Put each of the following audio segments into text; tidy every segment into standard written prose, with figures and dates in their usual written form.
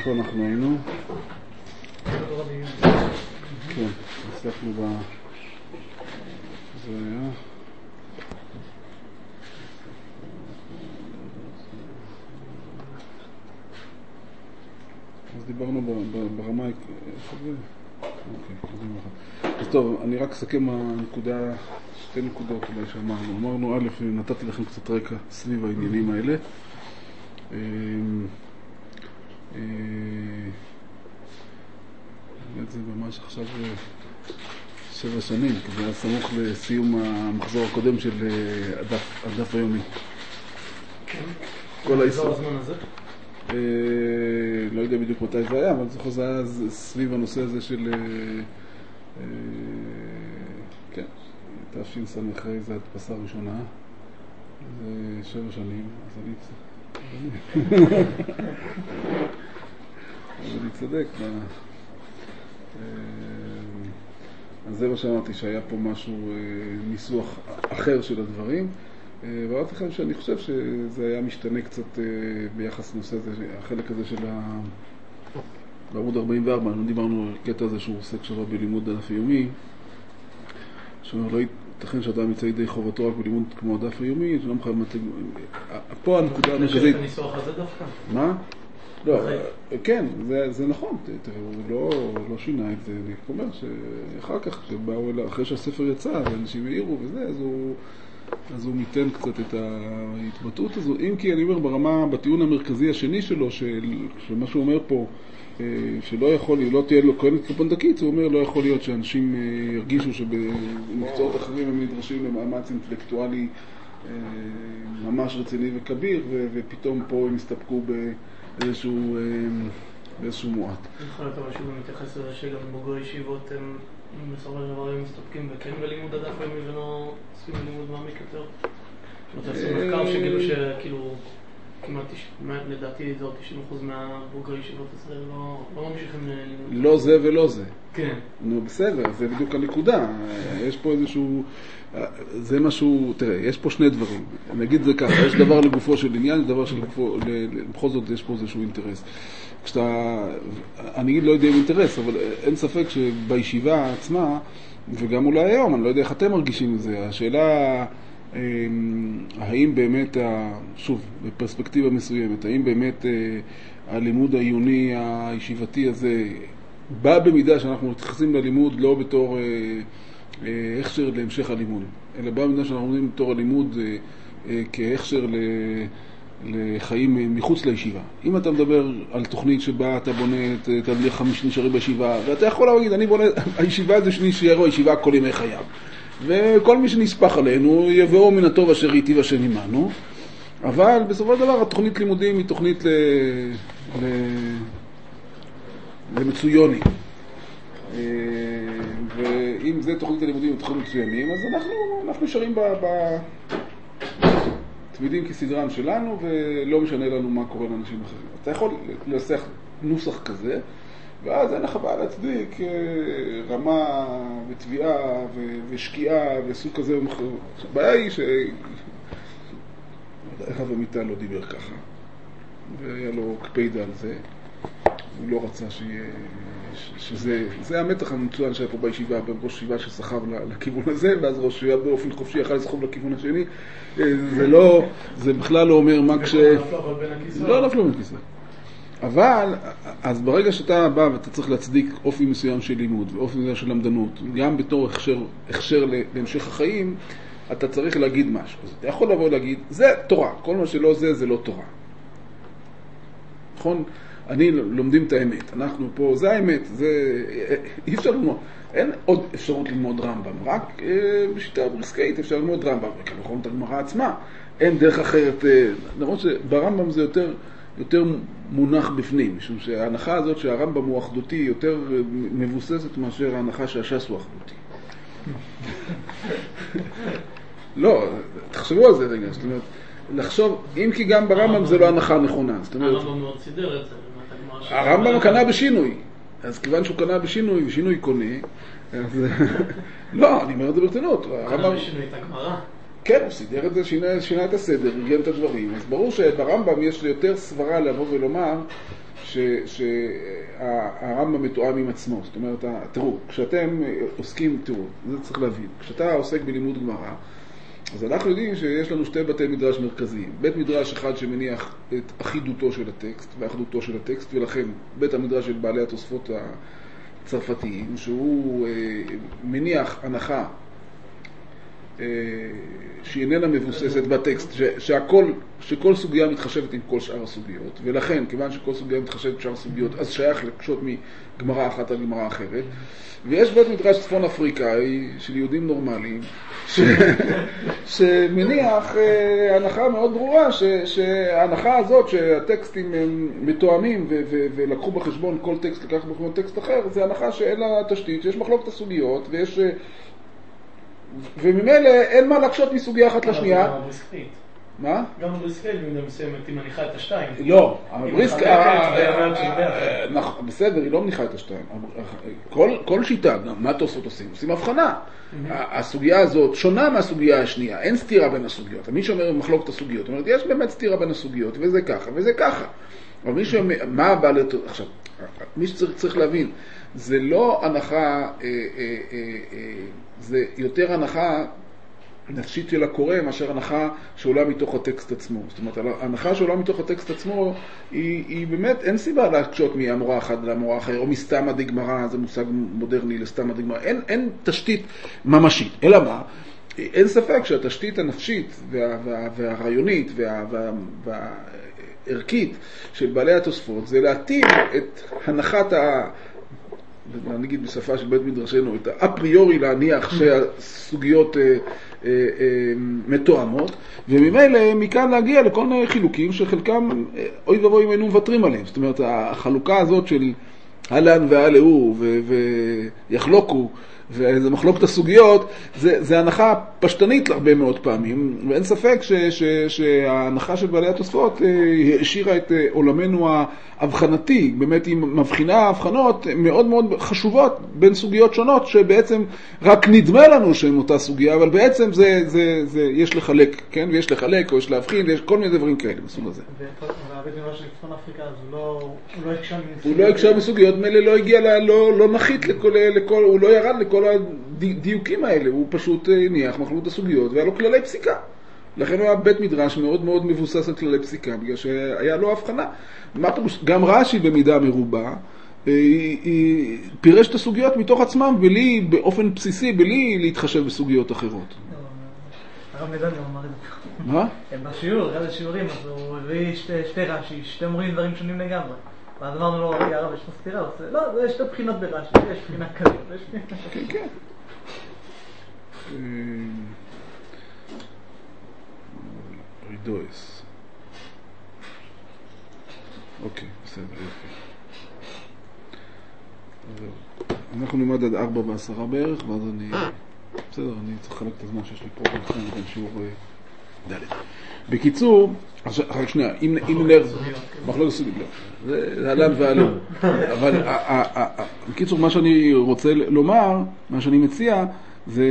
איפה אנחנו היינו? כן, עסקנו ב... זה היה... אז דיברנו ברמה... איפה זה? אוקיי, אז טוב, אני רק אסכם הנקודה, שתי נקודות אולי שאמרנו. אמרנו, א', נתתי לכם קצת רקע סביב העניינים האלה. באמת זה ממש עכשיו 7 שנים, כי זה היה סמוך לסיום המחזור הקודם של הדף היומי. כן? כל ההיסטוריה. הזמן הזה? לא יודע בדיוק מתי זה היה, אבל זוכר זה היה סביב הנושא הזה של... כן, תש"ס זה הדפסה ראשונה. זה 7 שנים, אז אני צודק. אז זה מה שאמרתי, שהיה פה משהו, ניסוח אחר של הדברים. ואמרתי לכם שאני חושב שזה היה משתנה קצת ביחס לנושא הזה, החלק הזה של בעמוד 44, אנחנו דיברנו על קטע הזה שהוא עוסק שווה בלימוד הדף היומי, שאומר, לא ייתכן שאדם יצא ידי חובתו רק בלימוד כמו הדף היומי, שלא מחייב מתג... פה הנקודה המרכזית... לשאלת הניסוח הזה דווקא? מה? לא, כן, זה נכון, הוא לא שינה את זה, אני אומר שאחר כך, אחרי שהספר יצא ואנשים העירו וזה, אז הוא ניתן קצת את ההתבטאות הזו, אם כי אני אומר ברמה, בטיעון המרכזי השני שלו, שמה שהוא אומר פה, שלא יכול, לא תהיה לו כהנת כפונדקית, הוא אומר לא יכול להיות שאנשים ירגישו שבמקצועות אחרים הם נדרשים למאמץ אינטלקטואלי ממש רציני וכביר, ופתאום פה הם הסתפקו באיזשהו מועט. יכול להיות אבל שהוא מתייחס לזה שגם בוגרי ישיבות הם בסופו של דבר הם מסתפקים וכן בלימוד הדף היומי ולא עושים לימוד מעמיק יותר. רוצה לעשות מחקר שגילו שכאילו כמעט לדעתי זה עוד 90% מהבוגרי ישיבות ישראל לא ממשיכים ללימוד. לא זה ולא זה. כן. נו בסדר, זה בדיוק הנקודה. יש פה איזשהו... זה משהו... תראה, יש פה שני דברים. נגיד זה ככה, יש דבר לגופו של עניין, יש דבר שלגופו... בכל זאת יש פה איזשהו אינטרס. אני לא יודע אם אינטרס, אבל אין ספק שבישיבה עצמה, וגם אולי היום, אני לא יודע איך אתם מרגישים את זה, השאלה, האם באמת, שוב, בפרספקטיבה מסוימת, האם באמת הלימוד העיוני הישיבתי הזה, בא במידה שאנחנו מתייחסים ללימוד לא בתור הכשר להמשך הלימוד, אלא בא במידה שאנחנו עומדים בתור הלימוד כהכשר לחיים מחוץ לישיבה. אם אתה מדבר על תוכנית שבה אתה בונה את תלמידי 5 נשארים בישיבה, ואתה יכול להגיד, אני בונה, הישיבה זה שנשארו הישיבה כל ימי חייו. וכל מי שנספח עלינו יבואו מן הטוב אשר ייטיב השם עמנו. אבל בסופו של דבר התוכנית לימודים היא תוכנית למצויוני. ואם זה תוכנית הלימודים ותוכנית מצוינים, אז אנחנו נשארים תמידים כסדרם שלנו, ולא משנה לנו מה קורה לאנשים אחרים. אתה יכול לנסח נוסח כזה, ואז אין לך בעיה להצדיק רמה ותביעה ושקיעה וסוג כזה ומחר. הבעיה היא הרב עמיטל לא דיבר ככה, והיה לו קפידה על זה. הוא לא רצה זה המתח המצוין שהיה פה בישיבה, בין ראש ישיבה שסחב לכיוון הזה, ואז ראש ישיבה באופן חופשי יכל לסחוב לכיוון השני. זה בכלל לא אומר מה לא נפלו בין הכיסא. אבל, אז ברגע שאתה בא ואתה צריך להצדיק אופי מסוים של לימוד ואופי מסוים של למדנות, גם בתור הכשר להמשך החיים, אתה צריך להגיד משהו. אז אתה יכול לבוא ולהגיד, זה תורה, כל מה שלא זה לא תורה. נכון? אני לומדים את האמת, אנחנו פה, זה האמת, אי אפשר ללמוד, אין עוד אפשרות ללמוד רמב"ם, רק בשיטה בריסקאית אפשר ללמוד רמב"ם, וכן נכון את הגמרא עצמה, אין דרך אחרת, למרות שברמב"ם זה יותר מונח בפנים, משום שההנחה הזאת שהרמב"ם הוא אחדותי יותר מבוססת מאשר ההנחה שהש"ס הוא אחדותי. לא, תחשבו על זה רגע, זאת אומרת, לחשוב, אם כי גם ברמב"ם זה לא הנחה נכונה. הרמב"ם מאוד סידר את זה. הרמב"ם קנה בשינוי, אז כיוון שהוא קנה בשינוי, ושינוי קונה, אז... לא, אני אומר את זה ברצינות. קנה בשינוי את הגמרא. כן, הוא סידר את זה, שינה את הסדר, ארגן את הדברים. אז ברור שברמב"ם יש יותר סברה לבוא ולומר שהרמב"ם מתואם עם עצמו. זאת אומרת, תראו, כשאתם עוסקים, תראו, זה צריך להבין, כשאתה עוסק בלימוד גמרא, אז אנחנו יודעים שיש לנו שתי בתי מדרש מרכזיים. בית מדרש אחד שמניח את אחידותו של הטקסט ואחדותו של הטקסט, ולכן בית המדרש של בעלי התוספות הצרפתיים, שהוא מניח הנחה שהיא איננה מבוססת בטקסט, שכל סוגיה מתחשבת עם כל שאר הסוגיות, ולכן, כיוון שכל סוגיה מתחשבת עם שאר הסוגיות, אז שייך לקשות מגמרא אחת על גמרא אחרת. ויש בית מדרש צפון אפריקאי של יהודים נורמליים, שמניח הנחה מאוד ברורה, שההנחה הזאת שהטקסטים הם מתואמים ולקחו בחשבון כל טקסט, לקח בחשבון טקסט אחר, זה הנחה שאין לה תשתית, שיש מחלוקת הסוגיות, וממילא אין מה להקשות מסוגיה אחת לשנייה. גם הבריסקאית. מה? גם הבריסקאית במידה מסוימת היא מניחה את השתיים. לא, הבריסקאית, נכון. בסדר, היא לא מניחה את השתיים. כל שיטה, מה תוספות עושים? עושים הבחנה. הסוגיה הזאת שונה מהסוגיה השנייה, אין סתירה בין הסוגיות. מי שאומר מחלוקת הסוגיות, זאת אומרת, יש באמת סתירה בין הסוגיות, וזה ככה, וזה ככה. אבל מי שאומר, מה הבא עכשיו, מי שצריך להבין, זה לא הנחה, זה יותר הנחה נפשית של הקורא מאשר הנחה שעולה מתוך הטקסט עצמו. זאת אומרת, ההנחה שעולה מתוך הטקסט עצמו היא באמת, אין סיבה להקשות מהמורה אחת למורה אחר, או מסתמא דגמרא, זה מושג מודרני לסתמא דגמרא, אין תשתית ממשית. אלא מה? אין ספק שהתשתית הנפשית והרעיונית והערכית של בעלי התוספות זה להתאים את הנחת נגיד בשפה של בית מדרשנו, את האפריורי להניח שהסוגיות מתואמות, וממילא מכאן להגיע לכל מיני חילוקים שחלקם אוי ובוי אם היינו מוותרים עליהם. זאת אומרת, החלוקה הזאת של הלן והלאו ויחלוקו, וזה מחלוקת הסוגיות, זה הנחה פשטנית להרבה מאוד פעמים, ואין ספק שההנחה של בעלי התוספות השאירה את עולמנו ההבחנתי, באמת היא מבחינה הבחנות מאוד מאוד חשובות בין סוגיות שונות, שבעצם רק נדמה לנו שהן אותה סוגיה, אבל בעצם יש לחלק, כן? ויש לחלק, או יש להבחין, ויש כל מיני דברים כאלה בסוג הזה. והבית מדרש של צפון אפריקה, אז הוא לא הקשה מסוגיות, מלא לא הגיע, לא נחית לכל, הוא לא ירד לכל הדיוקים האלה, הוא פשוט ניח מחלוקת הסוגיות, והיה לו כללי פסיקה. לכן הוא היה בית מדרש מאוד מאוד מבוסס על כללי פסיקה, בגלל שהיה לו הבחנה. גם רש"י במידה מרובה, היא פירש את הסוגיות מתוך עצמם, באופן בסיסי, בלי להתחשב בסוגיות אחרות. הרב מדן גם אמר את זה. מה? בשיעור, אחד השיעורים, אז הוא הביא שתי רש"י, שתי מורים דברים שונים לגמרי. ואז אמרנו לו, רגע, הרב, יש פה סתירה? הוא עושה, לא, יש שתי בחינות ברש"י, יש בחינה כזאת, יש בחינה כזאת. כן, כן. רידואס. אוקיי, בסדר, יופי. אנחנו נלמד עד 4:10 בערך, ואז בסדר, אני צריך לחלק את הזמן שיש לי פה בין שיעור ד'. בקיצור, רק שנייה, אם נלך, מחלוקת סוגיות, זה הלן והלן. אבל בקיצור, מה שאני רוצה לומר, מה שאני מציע, זה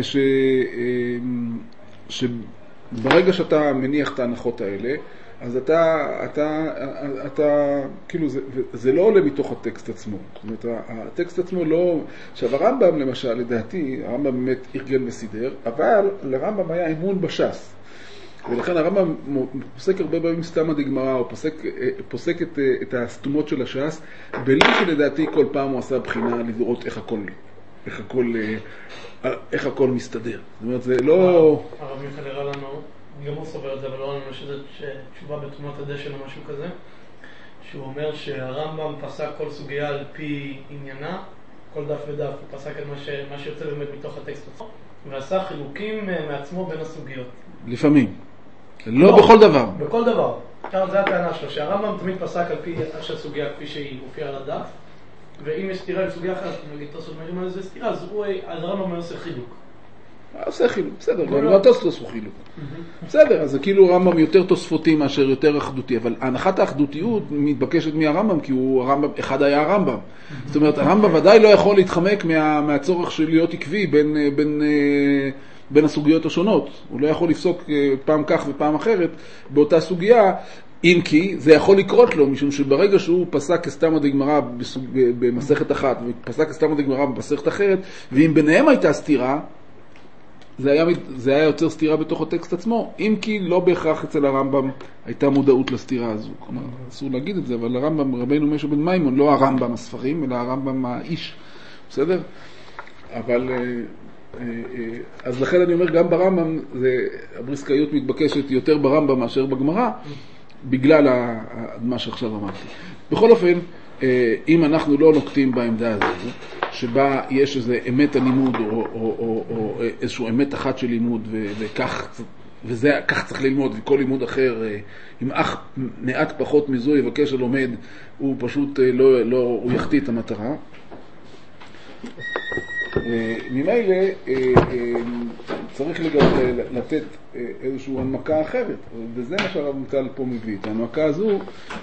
שברגע שאתה מניח את ההנחות האלה, אז אתה, כאילו, זה לא עולה מתוך הטקסט עצמו. זאת אומרת, הטקסט עצמו לא, עכשיו הרמב"ם למשל, לדעתי, הרמב"ם באמת ארגן וסידר, אבל לרמב"ם היה אמון בש"ס. ולכן הרמב"ם פוסק הרבה פעמים סתמא דגמרא, או פוסק את הסתומות של הש"ס, בלי שלדעתי כל פעם הוא עשה בחינה לראות איך הכל מסתדר. זאת אומרת, זה לא... הרב מיכאל הראה לנו, גם הוא סובר את זה, אבל לא לנו שזו תשובה בתרומת הדשן או משהו כזה, שהוא אומר שהרמב"ם פסק כל סוגיה על פי עניינה, כל דף ודף, הוא פסק את מה שיוצא באמת מתוך הטקסט עצמו, ועשה חילוקים מעצמו בין הסוגיות. לפעמים. לא בכל דבר. בכל דבר. זה הטענה שלו, שהרמב"ם תמיד פסק על פי הסוגיה כפי שהיא הופיעה על הדף, ואם יש סתירה עם סוגיה אחרת, נגיד תוספות מרים על זה סתירה, אז הרמב"ם עושה חילוק. עושה חילוק, בסדר, גם התוספות עשו חילוק. בסדר, אז זה כאילו רמב"ם יותר תוספותי מאשר יותר אחדותי, אבל הנחת האחדותיות מתבקשת מהרמב"ם, כי אחד היה הרמב"ם. זאת אומרת, הרמב"ם ודאי לא יכול להתחמק מהצורך של להיות עקבי בין הסוגיות השונות. הוא לא יכול לפסוק פעם כך ופעם אחרת באותה סוגיה, אם כי זה יכול לקרות לו, משום שברגע שהוא פסק כסתמא דגמרא במסכת אחת, ופסק כסתמא דגמרא במסכת אחרת, ואם ביניהם הייתה סתירה, זה היה יוצר סתירה בתוך הטקסט עצמו, אם כי לא בהכרח אצל הרמב"ם הייתה מודעות לסתירה הזו. כלומר, אסור להגיד את זה, אבל הרמב"ם, רבינו משה בן מימון, לא הרמב"ם הספרים, אלא הרמב"ם האיש. בסדר? אבל אז לכן אני אומר, גם ברמב"ם, הבריסקאיות מתבקשת יותר ברמב"ם מאשר בגמרא, בגלל מה שעכשיו אמרתי. בכל אופן, אם אנחנו לא נוקטים בעמדה הזו, שבה יש איזה אמת הלימוד, או איזשהו אמת אחת של לימוד, וכך צריך ללמוד, וכל לימוד אחר, אם מעט פחות מזו יבקש הלומד, הוא פשוט הוא יחטיא את המטרה. ממילא צריך לתת איזושהי הנמקה אחרת, וזה מה שהרמט"ל פה מביא. את ההנמקה הזו,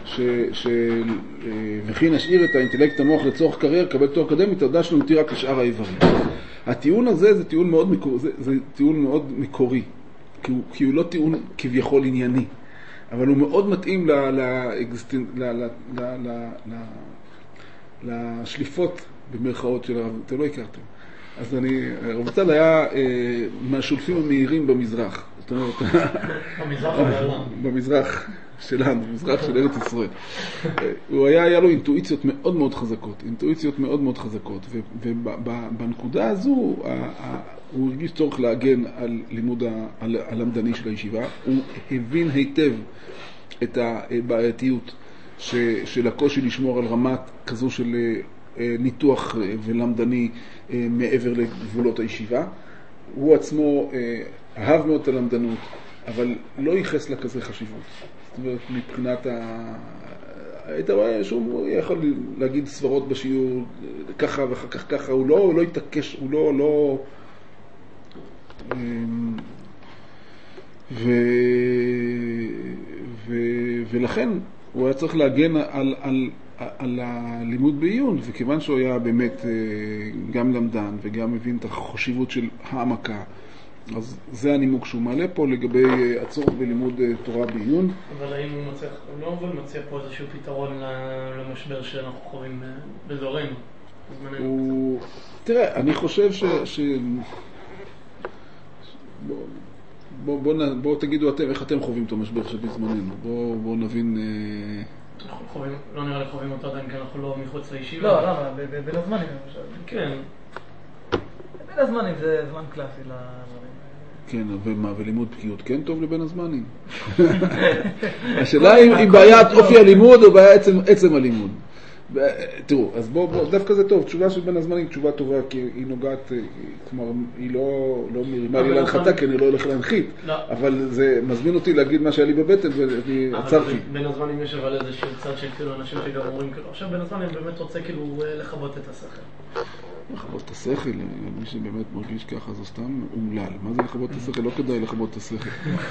וכי נשאיר את האינטלקט המוח לצורך קריירה, קבל תואר אקדמי, תודה שלנו נותיר רק לשאר האיברים. הטיעון הזה זה טיעון מאוד מקורי, כי הוא לא טיעון כביכול ענייני, אבל הוא מאוד מתאים לשליפות במרכאות של הרב, אתם לא הכרתם. אז הרמט"ל היה מהשולפים המהירים במזרח. זאת אומרת, במזרח שלנו, במזרח של ארץ ישראל. היה לו אינטואיציות מאוד מאוד חזקות, ובנקודה הזו הוא הרגיש צורך להגן על לימוד הלמדני של הישיבה. הוא הבין היטב את הבעייתיות של הקושי לשמור על רמת כזו של ניתוח ולמדני מעבר לגבולות הישיבה. הוא עצמו אהב מאוד את הלמדנות, אבל לא ייחס לה כזה חשיבות. זאת אומרת, מבחינת היית רואה שהוא יכול להגיד סברות בשיעור ככה ואחר כך ככה, הוא לא יתעקש, הוא לא ולכן הוא היה צריך להגן על הלימוד בעיון, וכיוון שהוא היה באמת גם למדן וגם מבין את החשיבות של העמקה, אז זה הנימוק שהוא מעלה פה לגבי הצורך בלימוד תורה בעיון. אבל האם הוא לא מציע פה איזשהו פתרון למשבר שאנחנו חווים בדורנו? תראה, אני חושב בואו תגידו אתם, איך אתם חווים את המשבר שבזמננו. בואו נבין. לא נראה לי חווים אותו עדיין, כי אנחנו לא מחוץ לישיבה. לא, למה? בין הזמנים למשל. כן. בין הזמנים זה זמן קלאסי לדברים. כן, ומה, ולימוד בקיאות כן טוב לבין הזמנים? השאלה אם בעיית אופי הלימוד או בעיה עצם הלימוד. תראו, אז בואו, דווקא זה טוב, תשובה של בין הזמנים, תשובה טובה, כי היא נוגעת, כלומר, היא לא מרימה לי להנחתה, כי אני לא הולך להנחית, אבל זה מזמין אותי להגיד מה שהיה לי בבטן, ואני עצרתי. בין הזמנים יש אבל איזשהו צד של כאילו אנשים שגם אומרים, עכשיו בין הזמנים באמת רוצה כאילו לכבות את השכל. לכבות את השכל, מי שבאמת מרגיש ככה זה סתם אומלל. מה זה לכבות את השכל? לא כדאי לכבות את השכל.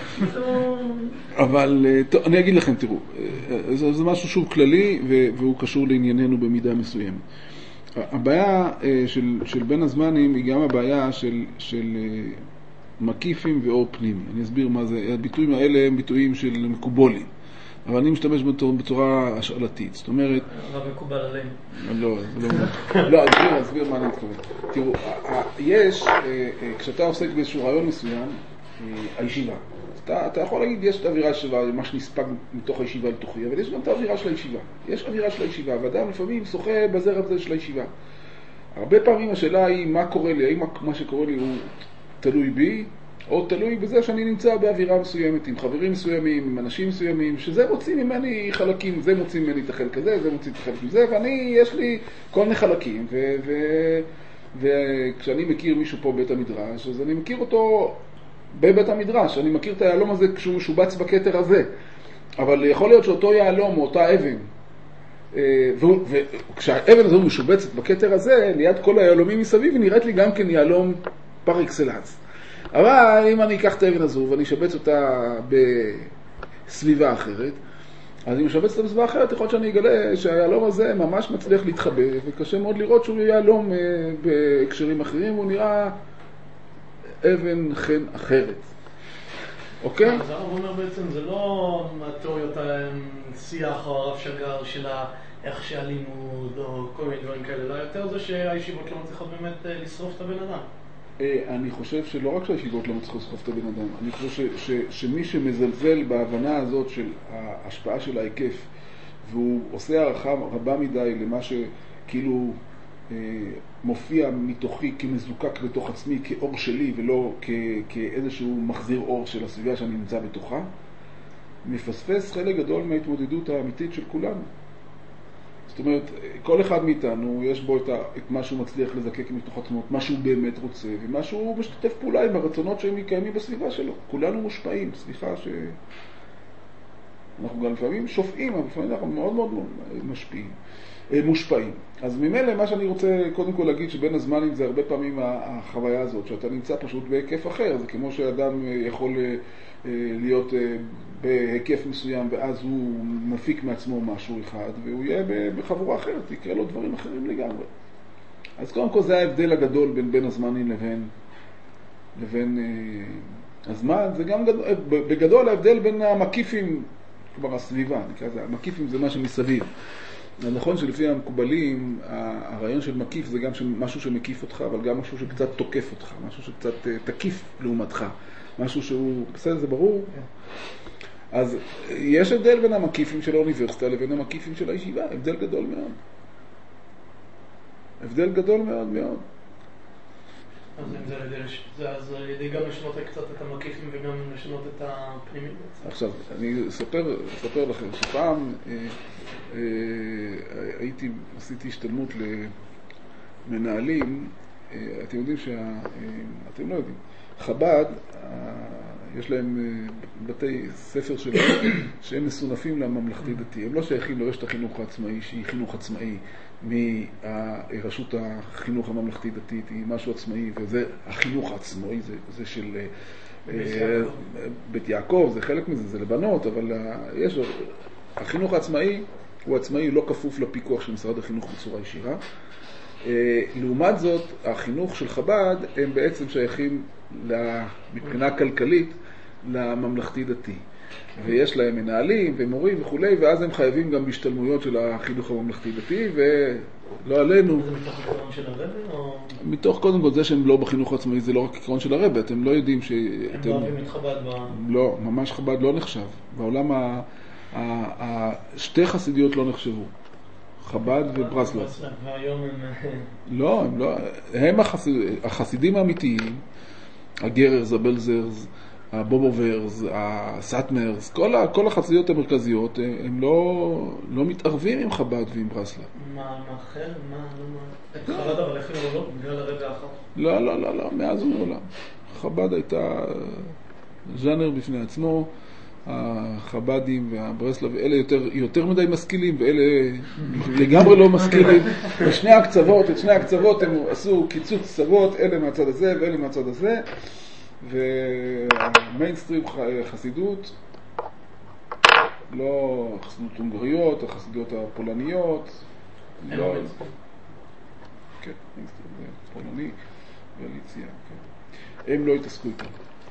אבל טוב, אני אגיד לכם, תראו, זה משהו שוב כללי והוא קשור לענייננו במידה מסוימת. הבעיה של בין הזמנים היא גם הבעיה של מקיפים ואור פנימי. אני אסביר מה זה. הביטויים האלה הם ביטויים של מקובולים. אבל אני משתמש בצורה השאלתית, זאת אומרת... הרב מקובל עלינו. לא, אסביר מה אני מתכוון. תראו, יש, כשאתה עוסק באיזשהו רעיון מסוים, הישיבה, אתה יכול להגיד, יש את האווירה של מה שנספג מתוך הישיבה לתוכי, אבל יש גם את האווירה של הישיבה. יש אווירה של הישיבה, ואדם לפעמים שוחה בזרם הזה של הישיבה. הרבה פעמים השאלה היא, מה קורה לי? האם מה שקורה לי הוא תלוי בי? או תלוי בזה שאני נמצא באווירה מסוימת, עם חברים מסוימים, עם אנשים מסוימים, שזה מוצאים ממני חלקים, זה מוצאים ממני את החלק הזה, זה מוצאים את החלק הזה, ואני, יש לי כל מיני חלקים, וכשאני מכיר מישהו פה בבית המדרש, אז אני מכיר אותו בבית המדרש, אני מכיר את היעלום הזה כשהוא משובץ בכתר הזה, אבל יכול להיות שאותו יעלום או אותה אבן, וכשהאבן הזו משובצת בכתר הזה, ליד כל היעלומים מסביב, היא נראית לי גם כן יעלום פר אקסלנס. אבל אם אני אקח את האבן הזו ואני אשבץ אותה בסביבה אחרת, אז אם אשבץ אותה בסביבה אחרת, יכול להיות שאני אגלה שהיעלום הזה ממש מצליח להתחבא, וקשה מאוד לראות שהוא יעלום בהקשרים אחרים, הוא נראה אבן חן אחרת. אוקיי? אז הרב אומר בעצם, זה לא התיאוריות השיח או הרב שגר של איך שהלימוד או כל מיני דברים כאלה, לא יותר זה שהישיבות לא מצליחות באמת לשרוף את הבן אדם. אני חושב שלא רק שהישיבות לא מצליחות לשרוף את הבן אדם, אני חושב שמי שמזלזל בהבנה הזאת של ההשפעה של ההיקף, והוא עושה הערכה רבה מדי למה שכאילו מופיע מתוכי כמזוקק בתוך עצמי, כאור שלי ולא כאיזשהו מחזיר אור של הסביבה שאני נמצא בתוכה, מפספס חלק גדול מההתמודדות האמיתית של כולנו. זאת אומרת, כל אחד מאיתנו יש בו את מה שהוא מצליח לזקק מתוך עצמו, את מה שהוא באמת רוצה, ומה שהוא משתתף פעולה עם הרצונות שהם קיימים בסביבה שלו. כולנו מושפעים, סליחה אנחנו גם לפעמים שופעים, אבל לפעמים אנחנו מאוד מאוד מושפעים. אז ממילא מה שאני רוצה קודם כל להגיד שבין הזמנים זה הרבה פעמים החוויה הזאת, שאתה נמצא פשוט בהיקף אחר. זה כמו שאדם יכול להיות בהיקף מסוים ואז הוא מפיק מעצמו משהו אחד והוא יהיה בחבורה אחרת, יקרה לו דברים אחרים לגמרי. אז קודם כל זה ההבדל הגדול בין הזמנים לבין הזמן. זה גם בגדול ההבדל בין המקיפים, כלומר הסביבה, נקרא זה, המקיפים זה מה שמסביב. נכון שלפי המקובלים, הרעיון של מקיף זה גם משהו שמקיף אותך, אבל גם משהו שקצת תוקף אותך, משהו שקצת תקיף לעומתך, משהו שהוא, בסדר, זה ברור? אז יש הבדל בין המקיפים של האוניברסיטה לבין המקיפים של הישיבה, הבדל גדול מאוד. הבדל גדול מאוד מאוד. אז אם זה על ידי גם לשנות קצת את המקיפים וגם לשנות את הפנימית. עכשיו, אני אספר לכם שפעם עשיתי השתלמות למנהלים. אתם יודעים אתם לא יודעים, חב"ד יש להם בתי ספר שהם מסונפים לממלכתי דתי. הם לא שייכים לרשת החינוך העצמאי שהיא חינוך עצמאי מרשות החינוך הממלכתי דתית, היא משהו עצמאי, וזה החינוך העצמאי, זה של בית יעקב, זה חלק מזה, זה לבנות, אבל יש החינוך העצמאי הוא עצמאי, לא כפוף לפיקוח של משרד החינוך בצורה ישירה. לעומת זאת, החינוך של חב"ד הם בעצם שייכים מבחינה כלכלית לממלכתי דתי. ויש להם מנהלים ומורים וכולי, ואז הם חייבים גם בהשתלמויות של החינוך הממלכתי דתי, ולא עלינו. זה מתוך עקרון של הרבי או? מתוך קודם כל זה שהם לא בחינוך העצמאי, זה לא רק עקרון של הרבי, אתם לא יודעים ש... הם לא אוהבים את חב"ד לא, ממש חב"ד לא נחשב. בעולם שתי חסידיות לא נחשבו. חב"ד וברסלב. והיום הם... לא, הם החסידים האמיתיים, הגררס, הבלזרס, הבובוברס, הסאטמרס, כל החסידיות המרכזיות, הם לא מתערבים עם חב"ד ועם ברסלב. מה אחר? את חב"ד אבל הכינו לא? בגלל הרגע האחר? לא, מאז ומעולם. חב"ד הייתה ז'אנר בפני עצמו, החב"דים והברסלב, אלה יותר מדי משכילים, ואלה לגמרי לא משכילים. את שני הקצוות הם עשו קיצוץ קצוות, אלה מהצד הזה ואלה מהצד הזה, והמיינסטרים חסידות, לא חסידות הונגריות, החסידות הפולניות, לא... כן, מיינסטרים זה פולני ואליציה, כן. הם לא התעסקו איתם.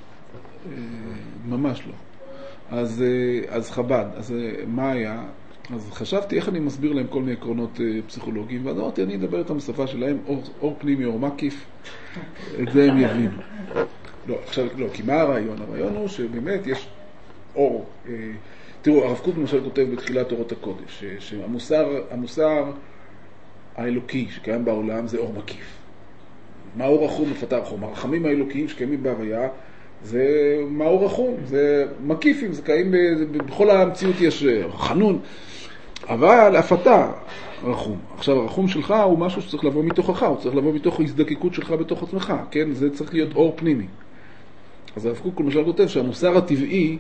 ממש לא. אז חב"ד, אז מה היה? אז חשבתי איך אני מסביר להם כל מיני עקרונות פסיכולוגיים, ואז אמרתי, אני אדבר איתם בשפה שלהם, אור פנימי, אור מקיף, את זה הם יבינו. לא, עכשיו, לא, כי מה הרעיון? הרעיון הוא שבאמת יש אור. תראו, הרב קוק למשל כותב בתחילת אורות הקודש, שהמוסר האלוקי שקיים בעולם זה אור מקיף. מה אור רחום מפתה רחום? הרחמים האלוקיים שקיימים בהוויה, זה מאור רחום, זה מקיפים, זה קיים בכל המציאות יש חנון, אבל הפתה רחום. עכשיו הרחום שלך הוא משהו שצריך לבוא מתוכך, הוא צריך לבוא מתוך ההזדקקות שלך בתוך עצמך, כן? זה צריך להיות אור פנימי. אז הרב קוק למשל כותב שהמוסר הטבעי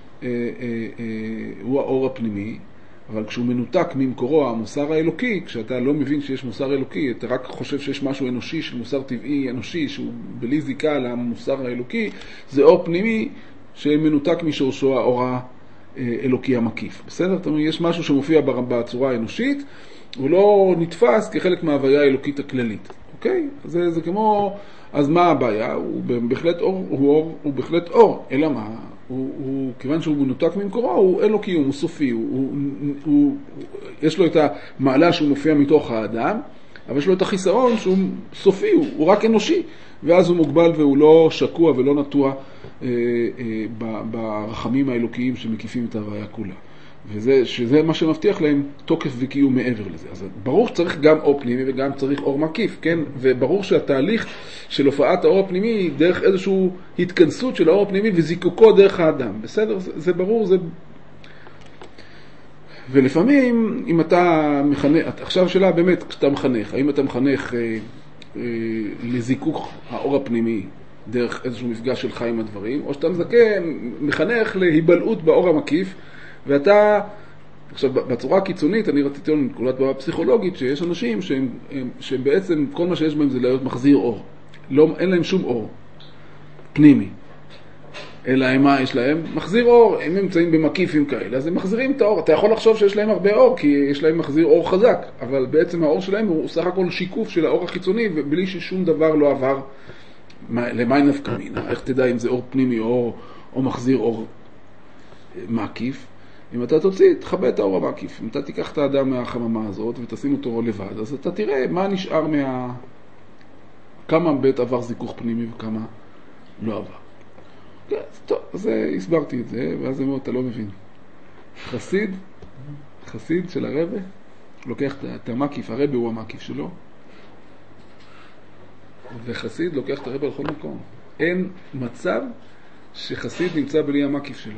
הוא האור הפנימי, אבל כשהוא מנותק ממקורו, המוסר האלוקי, כשאתה לא מבין שיש מוסר אלוקי, אתה רק חושב שיש משהו אנושי, של מוסר טבעי אנושי, שהוא בלי זיקה למוסר האלוקי, זה אור פנימי שמנותק משורשו האור האלוקי המקיף. בסדר? זאת אומרת, יש משהו שמופיע בצורה האנושית, הוא לא נתפס כחלק מההוויה האלוקית הכללית. אוקיי? זה כמו, אז מה הבעיה? הוא בהחלט אור, הוא בהחלט אור, אלא מה? כיוון שהוא מנותק ממקורו, אין לו קיום, הוא סופי, יש לו את המעלה שהוא מופיע מתוך האדם, אבל יש לו את החיסרון שהוא סופי, הוא רק אנושי, ואז הוא מוגבל והוא לא שקוע ולא נטוע ברחמים האלוקיים שמקיפים את ההוויה כולה. שזה מה שמבטיח להם תוקף וקיום מעבר לזה. אז ברור שצריך גם אור פנימי וגם צריך אור מקיף, כן? וברור שהתהליך של הופעת האור הפנימי היא דרך איזושהי התכנסות של האור הפנימי וזיקוקו דרך האדם. בסדר? זה ברור, זה... ולפעמים, אם אתה מחנך, עכשיו השאלה באמת, כשאתה מחנך, האם אתה מחנך לזיקוק האור הפנימי דרך איזשהו מפגש שלך עם הדברים, או שאתה מחנך להיבלעות באור המקיף, ואתה, עכשיו בצורה הקיצונית, אני רציתי לומר נקודת במה פסיכולוגית, שיש אנשים שהם בעצם, כל מה שיש בהם זה להיות מחזיר אור. אין להם שום אור פנימי. אלא מה יש להם? מחזיר אור. הם נמצאים במקיפים כאלה, אז הם מחזירים את האור. אתה יכול לחשוב שיש להם הרבה אור, כי יש להם מחזיר אור חזק, אבל בעצם האור שלהם הוא סך הכל שיקוף של האור החיצוני, ובלי ששום דבר לא עבר למה נפקא מינה. איך תדע אם זה אור פנימי או מחזיר אור מקיף? אם אתה תכבה את האור המקיף, אם אתה תיקח את האדם מהחממה הזאת ותשים אותו לבד, אז אתה תראה מה נשאר כמה בית עבר זיכוך פנימי וכמה לא עבר. כן, טוב, אז הסברתי את זה, ואז אמרו, אתה לא מבין. חסיד של הרבי, לוקח את המקיף, הרבי הוא המקיף שלו, וחסיד לוקח את הרבי לכל מקום. אין מצב שחסיד נמצא בלי המקיף שלו.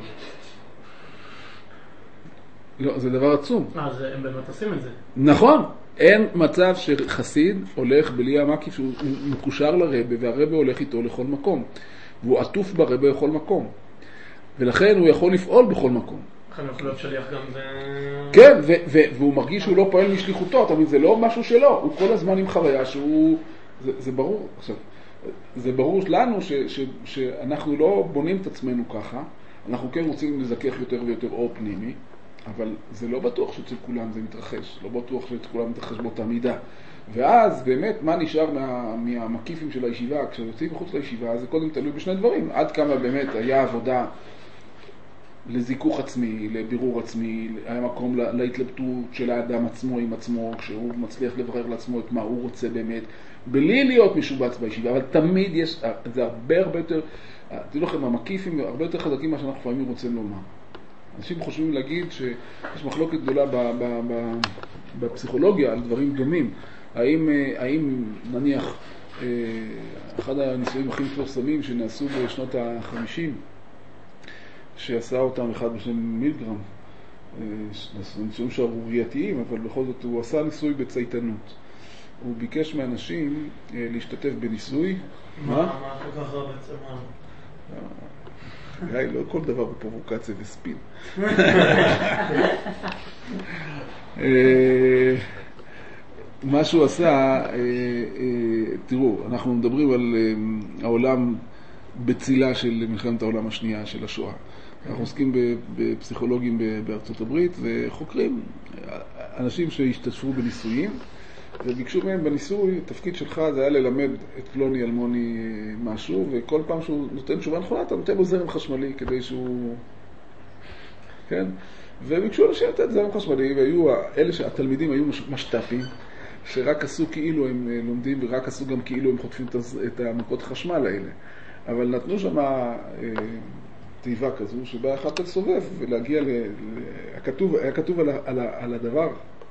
לא, זה דבר עצום. אז הם באמת עושים את זה. נכון. אין מצב שחסיד הולך בלי המקיף שהוא מקושר לרבי, והרבי הולך איתו לכל מקום. והוא עטוף ברבי לכל מקום. ולכן הוא יכול לפעול בכל מקום. לכן הוא יכול להיות שליח גם כן, והוא מרגיש שהוא לא פועל משליחותו. אתה מבין, זה לא משהו שלו. הוא כל הזמן עם חוויה שהוא... זה ברור. עכשיו, זה ברור לנו שאנחנו לא בונים את עצמנו ככה. אנחנו כן רוצים לזכך יותר ויותר אור פנימי. אבל זה לא בטוח שאצל כולם זה מתרחש, לא בטוח שאצל כולם מתרחש באותה מידה. ואז באמת מה נשאר מהמקיפים של הישיבה, כשיוצאים מחוץ לישיבה, זה קודם תלוי בשני דברים. עד כמה באמת היה עבודה לזיכוך עצמי, לבירור עצמי, היה מקום להתלבטות של האדם עצמו עם עצמו, כשהוא מצליח לברר לעצמו את מה הוא רוצה באמת, בלי להיות משובץ בישיבה, אבל תמיד יש, זה הרבה יותר, תראו לכם, המקיפים הרבה יותר חזקים מה שאנחנו לפעמים רוצים לומר. אנשים חושבים להגיד שיש מחלוקת גדולה בפסיכולוגיה על דברים דומים. האם נניח אחד הניסויים הכי מפורסמים שנעשו בשנות ה-50, שעשה אותם אחד בשם מילגרם, ניסויים שערורייתיים, אבל בכל זאת הוא עשה ניסוי בצייתנות. הוא ביקש מאנשים להשתתף בניסוי. מה כל כך רע בצמר? לא כל דבר בפרובוקציה וספין. מה שהוא עשה, תראו, אנחנו מדברים על העולם בצילה של מלחמת העולם השנייה של השואה. אנחנו עוסקים בפסיכולוגים בארצות הברית וחוקרים אנשים שהשתתפו בניסויים, וביקשו מהם בניסוי, התפקיד שלך זה היה ללמד את פלוני אלמוני משהו, וכל פעם שהוא נותן תשובה נכונה, אתה נותן לו זרם חשמלי כדי שהוא... כן? וביקשו אנשים לתת זרם חשמלי, והיו התלמידים היו משת"פים, שרק עשו כאילו הם לומדים, ורק עשו גם כאילו הם חוטפים את המכות חשמל האלה. אבל נתנו שם תיבה כזו, שבה יכולת לסובב ולהגיע היה כתוב על הדבר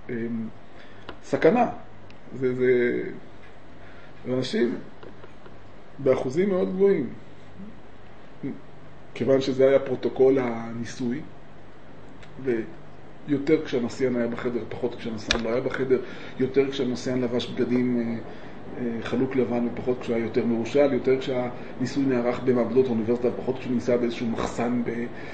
סכנה. זה אנשים באחוזים מאוד גבוהים, כיוון שזה היה פרוטוקול הניסוי, ויותר כשהנסיין היה בחדר, פחות כשהנסיין לא היה בחדר, יותר כשהנסיין לבש בגדים חלוק לבן ופחות כשהיה יותר מרושל, יותר כשהניסוי נערך במעבדות האוניברסיטה, פחות כשהוא ניסה באיזשהו מחסן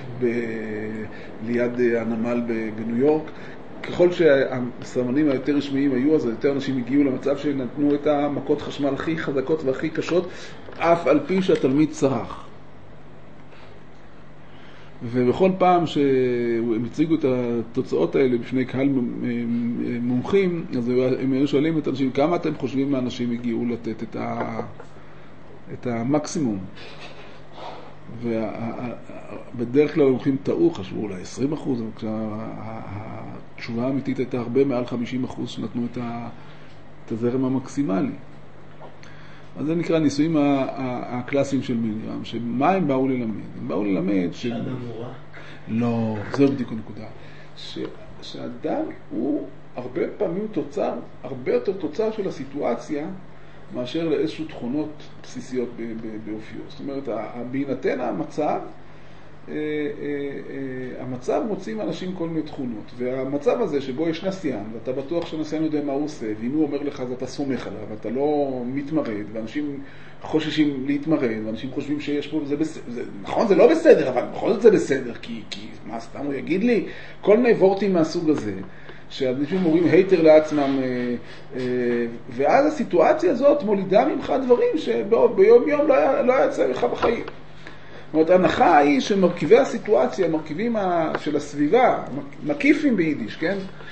ליד הנמל בניו יורק. ככל שהסמנים היותר רשמיים היו, אז יותר אנשים הגיעו למצב שנתנו את המכות חשמל הכי חזקות והכי קשות, אף על פי שהתלמיד צרח. ובכל פעם שהם הציגו את התוצאות האלה בפני קהל מומחים, אז הם היו שואלים את אנשים, כמה אתם חושבים האנשים הגיעו לתת את המקסימום? ובדרך כלל המומחים טעו, חשבו אולי 20%, אבל כשהתשובה האמיתית הייתה הרבה מעל 50% שנתנו את הזרם המקסימלי. אז זה נקרא הניסויים הקלאסיים של מיליאם, שמה הם באו ללמד? הם באו ללמד שאדם הוא רע? לא, זו בדיוק הנקודה. שאדם הוא הרבה פעמים תוצר, הרבה יותר תוצר של הסיטואציה, מאשר לאיזשהו תכונות בסיסיות באופיו. זאת אומרת, בהינתן המצב מוצאים אנשים כל מיני תכונות, והמצב הזה שבו יש נסיין, ואתה בטוח שנסיין יודע מה הוא עושה, ואם הוא אומר לך אז אתה סומך עליו, ואתה לא מתמרד, ואנשים חוששים להתמרד, ואנשים חושבים שיש פה, נכון, זה לא בסדר, אבל בכל זאת זה בסדר, כי מה סתם הוא יגיד לי? כל מיני וורטים מהסוג הזה, שאנשים אומרים הייטר לעצמם, ואז הסיטואציה הזאת מולידה ממך דברים שביום יום לא יצא לך בחיים. זאת אומרת, ההנחה היא שמרכיבי הסיטואציה, המרכיבים של הסביבה, מקיפים ביידיש, כן?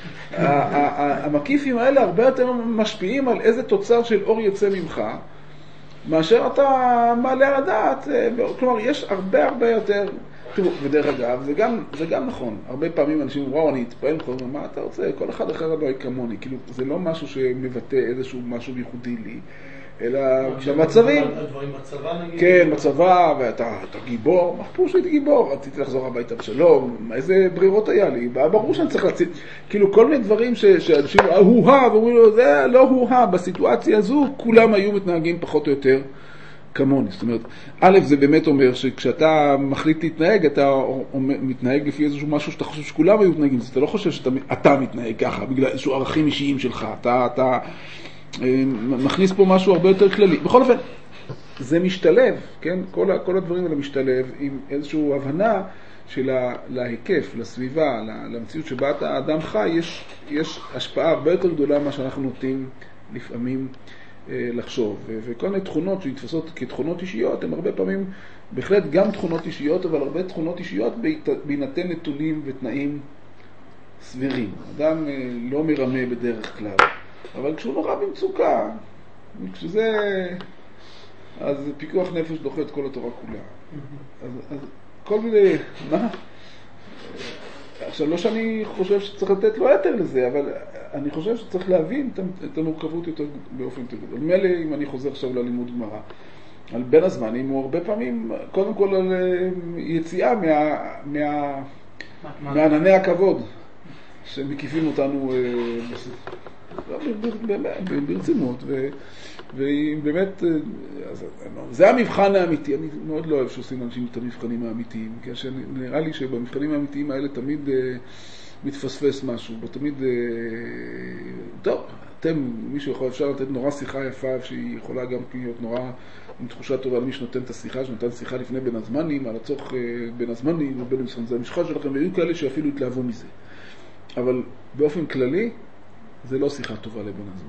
המקיפים האלה הרבה יותר משפיעים על איזה תוצר של אור יצא ממך, מאשר אתה מעלה על הדעת. כלומר, יש הרבה יותר... תראו, ודרך אגב, זה גם נכון. הרבה פעמים אנשים אומרים, וואו, אני אתפעל לך, מה אתה רוצה? כל אחד אחר לא כמוני. כאילו, זה לא משהו שמבטא איזשהו משהו ייחודי לי, אלא במצבים. הדברים בצבא נגיד? כן, בצבא, ואתה גיבור. מה פה שהייתי גיבור? רציתי לחזור הביתה בשלום. איזה ברירות היה לי? ברור שאני צריך לצאת. כאילו, כל מיני דברים שאנשים הו-ה, ואומרים לו, זה לא הו-ה. בסיטואציה הזו, כולם היו מתנהגים פחות או יותר כמוני. זאת אומרת, א', זה באמת אומר שכשאתה מחליט להתנהג, אתה מתנהג לפי איזשהו משהו שאתה חושב שכולם היו מתנהגים. אתה לא חושב שאתה מתנהג ככה, בגלל איזשהו ערכים אישיים שלך. אתה מכניס פה משהו הרבה יותר כללי. בכל אופן, זה משתלב, כן? כל הדברים האלה משתלב עם איזושהי הבנה של להיקף, לסביבה, למציאות שבה אתה אדם חי, יש השפעה הרבה יותר גדולה מה שאנחנו נוטים לפעמים לחשוב. וכל מיני תכונות שנתפסות כתכונות אישיות, הן הרבה פעמים בהחלט גם תכונות אישיות, אבל הרבה תכונות אישיות בהינתן נתונים ותנאים סבירים. אדם לא מרמה בדרך כלל. אבל כשהוא נורא במצוקה, כשזה... אז פיקוח נפש דוחה את כל התורה כולה. אז כל מיני... מה? עכשיו, לא שאני חושב שצריך לתת לו יותר לזה, אבל אני חושב שצריך להבין את המורכבות יותר באופן יותר גדול. מילא אם אני חוזר עכשיו ללימוד גמרא, על בין הזמנים הוא הרבה פעמים, קודם כל על יציאה מענני הכבוד שמקיפים אותנו ברצינות, ובאמת, זה המבחן האמיתי. אני מאוד לא אוהב שעושים אנשים את המבחנים האמיתיים, כי נראה לי שבמבחנים האמיתיים האלה תמיד מתפספס משהו, תמיד, טוב, מישהו יכול, אפשר לתת נורא שיחה יפה, שהיא יכולה גם להיות נורא עם תחושה טובה על מי שנותן את השיחה, שנותן שיחה לפני בין הזמנים, על הצורך בין הזמנים, ובין הזמנים, זה המשחה שלכם, והיו כאלה שאפילו התלהבו מזה. אבל באופן כללי, זה לא שיחה טובה לבין הזמן.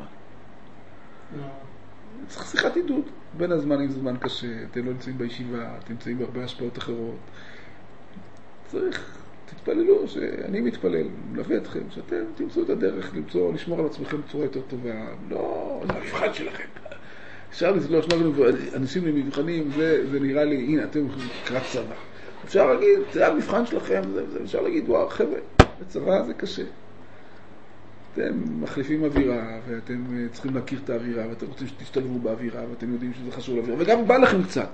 צריך שיחת עידוד. בין הזמנים זה זמן קשה, אתם לא נמצאים בישיבה, אתם נמצאים בהרבה השפעות אחרות. צריך, תתפללו, שאני מתפלל, מלווה אתכם, שאתם תמצאו את הדרך למצוא, לשמור על עצמכם בצורה יותר טובה. לא, זה המבחן שלכם. אפשר לסלוח, אנשים למבחנים, זה נראה לי, הנה, אתם לקראת צבא. אפשר להגיד, זה המבחן שלכם, אפשר להגיד, וואו, חבר'ה, בצבא זה קשה. אתם מחליפים אווירה, ואתם צריכים להכיר את האווירה, ואתם רוצים שתשתלבו באווירה, ואתם יודעים שזה חשוב לאווירה, וגם בא לכם קצת.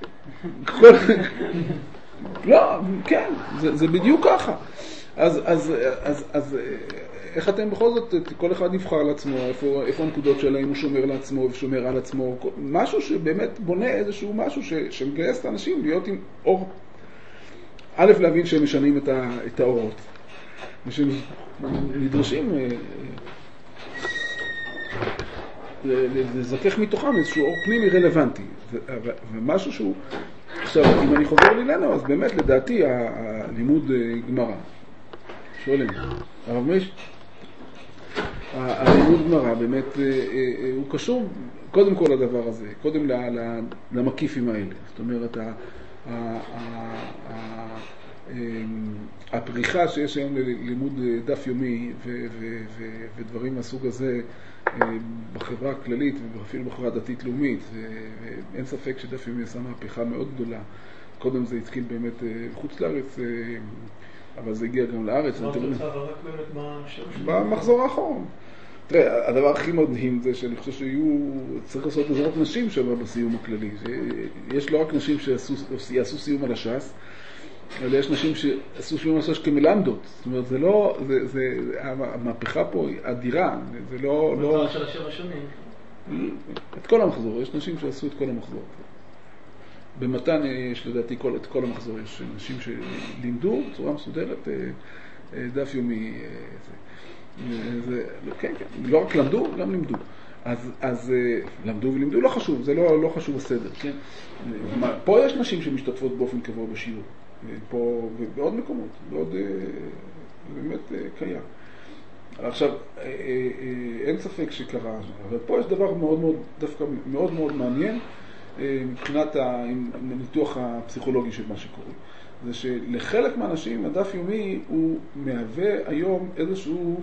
לא, כן, זה בדיוק ככה. אז איך אתם בכל זאת, כל אחד נבחר על עצמו, איפה הנקודות שלהם הוא שומר לעצמו, ושומר על עצמו, משהו שבאמת בונה איזשהו משהו שמגייס את האנשים להיות עם אור. א', להבין שהם משנים את האורות. נדרשים לזכך מתוכם איזשהו אור פנימי רלוונטי, ומשהו שהוא... עכשיו, אם אני חוזר לנו, אז באמת לדעתי הלימוד גמרא, שואלים, הרב מיש, הלימוד גמרא באמת הוא קשור קודם כל לדבר הזה, קודם למקיפים האלה. זאת אומרת, הפריחה שיש היום ללימוד דף יומי ודברים מהסוג הזה בחברה הכללית ואפילו בחברה הדתית-לאומית, אין ספק שדף יומי עשה מהפכה מאוד גדולה. קודם זה התחיל באמת בחוץ לארץ, אבל זה הגיע גם לארץ. במחזור האחרון. תראה, הדבר הכי מדהים זה שאני חושב צריך לעשות עזרת נשים שם בסיום הכללי. יש לא רק נשים שיעשו סיום על הש"ס, אבל יש נשים שעשו סיום על הש"ס כמלמדות. זאת אומרת, זה לא, המהפכה פה היא אדירה. זה לא... המחזור של 7 שנים. את כל המחזור, יש נשים שעשו את כל המחזור. במתן יש לדעתי את כל המחזור, יש נשים שלימדו בצורה מסודרת דף יומי. כן, לא רק למדו, גם לימדו. אז למדו ולימדו, לא חשוב, זה לא חשוב הסדר, כן? פה יש נשים שמשתתפות באופן קבוע בשיעור, פה ובעוד מקומות, בעוד באמת קיים. עכשיו, אין ספק שקרה, אבל פה יש דבר מאוד מאוד, דווקא מאוד מאוד מעניין, מבחינת הניתוח הפסיכולוגי של מה שקורה. זה שלחלק מהאנשים הדף יומי הוא מהווה היום איזשהו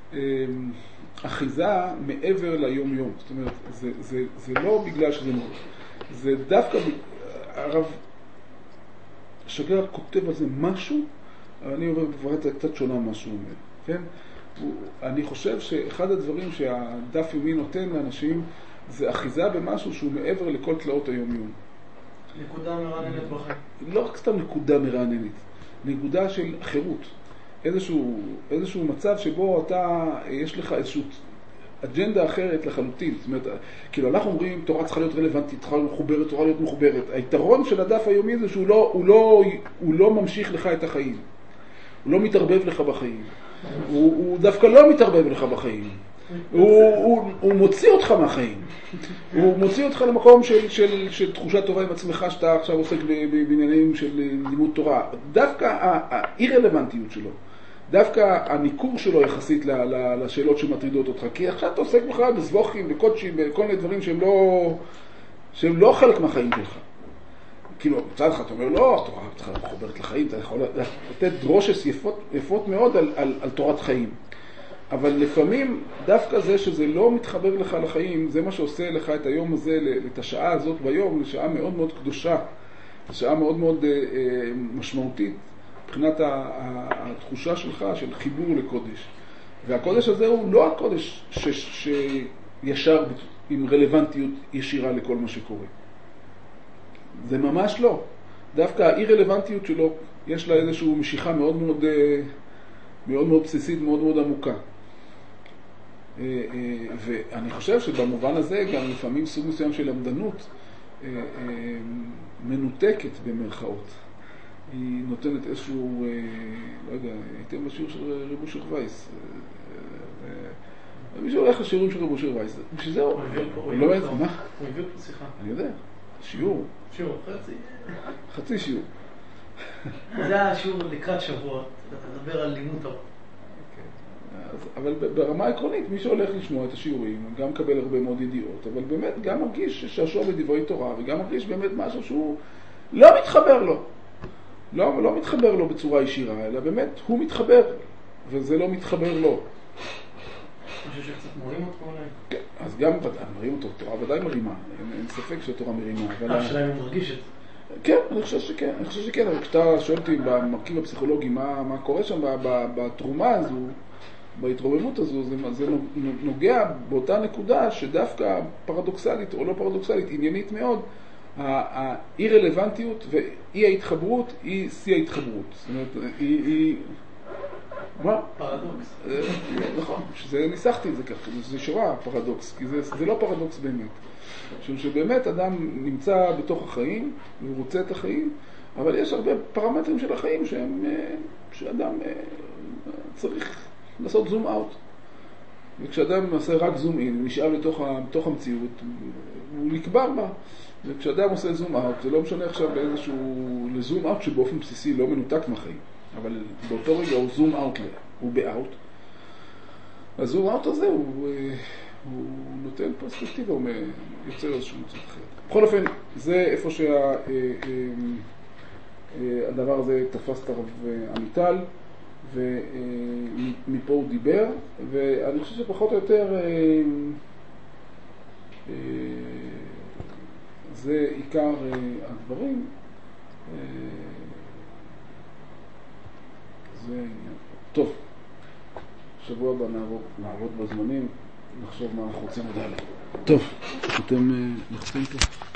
אחיזה מעבר ליום יום. זאת אומרת, זה לא בגלל שזה נורא. זה דווקא, הרב שגר כותב על זה משהו, אבל אני אומר בברית קצת שונה מה שהוא אומר. כן? אני חושב שאחד הדברים שהדף יומי נותן לאנשים זה אחיזה במשהו שהוא מעבר לכל תלאות היום יום. נקודה מרעננת בחיים. לא רק סתם נקודה מרעננת, נקודה של חירות. איזשהו מצב שבו יש לך איזושהי אג'נדה אחרת לחלוטין. זאת אומרת, כאילו אנחנו אומרים, תורה צריכה להיות רלוונטית, צריכה להיות מחוברת, תורה להיות מחוברת. היתרון של הדף היומי זה שהוא לא ממשיך לך את החיים. הוא לא מתערבב לך בחיים. הוא דווקא לא מתערבב לך בחיים. הוא מוציא אותך מהחיים. הוא מוציא אותך למקום של תחושת טובה עם עצמך שאתה עכשיו עוסק בעניינים של לימוד תורה. דווקא האי-רלוונטיות שלו, דווקא הניכור שלו יחסית לשאלות שמטרידות אותך. כי עכשיו אתה עוסק בכלל בזבוכים, בקודשים, בכל מיני דברים שהם לא חלק מהחיים שלך. כאילו, מצד אחד אתה אומר, לא, התורה צריכה לחוברת לחיים, אתה יכול לתת דרושס יפות מאוד על תורת חיים. אבל לפעמים דווקא זה שזה לא מתחבר לך לחיים, זה מה שעושה לך את היום הזה, את השעה הזאת ביום, לשעה מאוד מאוד קדושה, לשעה מאוד מאוד משמעותית, מבחינת התחושה שלך של חיבור לקודש. והקודש הזה הוא לא הקודש שישר עם רלוונטיות ישירה לכל מה שקורה. זה ממש לא. דווקא האי-רלוונטיות שלו, יש לה איזושהי משיכה מאוד מאוד, מאוד מאוד בסיסית, מאוד מאוד עמוקה. ואני חושב שבמובן הזה גם לפעמים סוג מסוים של למדנות מנותקת במרכאות. היא נותנת איזשהו, לא יודע, הייתם בשיעור של רב אושר וייס. מישהו הולך לשיעורים של רב אושר וייס. בשביל זה הוא לא יודע, מה? הוא הביא פה שיחה. אני יודע, שיעור. שיעור, חצי שיעור. זה השיעור לקראת שבוע, אתה מדבר על לימוד תורה. אבל ברמה העקרונית, מי שהולך לשמוע את השיעורים, גם מקבל הרבה מאוד ידיעות, אבל באמת גם מרגיש שעשוע בדברי תורה, וגם מרגיש באמת משהו שהוא לא מתחבר לו. לא מתחבר לו בצורה ישירה, אלא באמת הוא מתחבר, וזה לא מתחבר לו. אני חושב שקצת מרים אותו אולי. כן, אז גם מרים אותו, תורה ודאי מרימה, אין ספק שהתורה מרימה. השאלה אם הוא מרגיש את זה. כן, אני חושב שכן, אבל כשאתה שואל אותי במרכיב הפסיכולוגי מה קורה שם בתרומה הזו, בהתרוממות הזו, זה נוגע באותה נקודה שדווקא פרדוקסלית או לא פרדוקסלית, עניינית מאוד, האי-רלוונטיות ואי ההתחברות היא שיא ההתחברות. זאת אומרת, היא... מה? פרדוקס. נכון, ניסחתי את זה ככה, זה שורה פרדוקס, כי זה לא פרדוקס באמת. שבאמת אדם נמצא בתוך החיים, והוא רוצה את החיים, אבל יש הרבה פרמטרים של החיים שאדם צריך לעשות זום אאוט. וכשאדם עושה רק זום אין, הוא נשאר לתוך המציאות, הוא נקבר בה. וכשאדם עושה זום אאוט, זה לא משנה עכשיו לזום אאוט שבאופן בסיסי לא מנותק מהחיים. אבל באותו רגע הוא זום אאוט, הוא באאוט. הזום אאוט הזה הוא נותן פרספקטיבה, הוא יוצר איזשהו מצב אחר. בכל אופן, זה איפה הדבר הזה תפס את הרב עמיטל, ומפה הוא דיבר, ואני חושב שפחות או יותר זה עיקר הדברים. זה טוב. שבוע הבא נעבוד בזמנים, נחשוב מה אנחנו רוצים לדעת. טוב, אתם לחצים פה.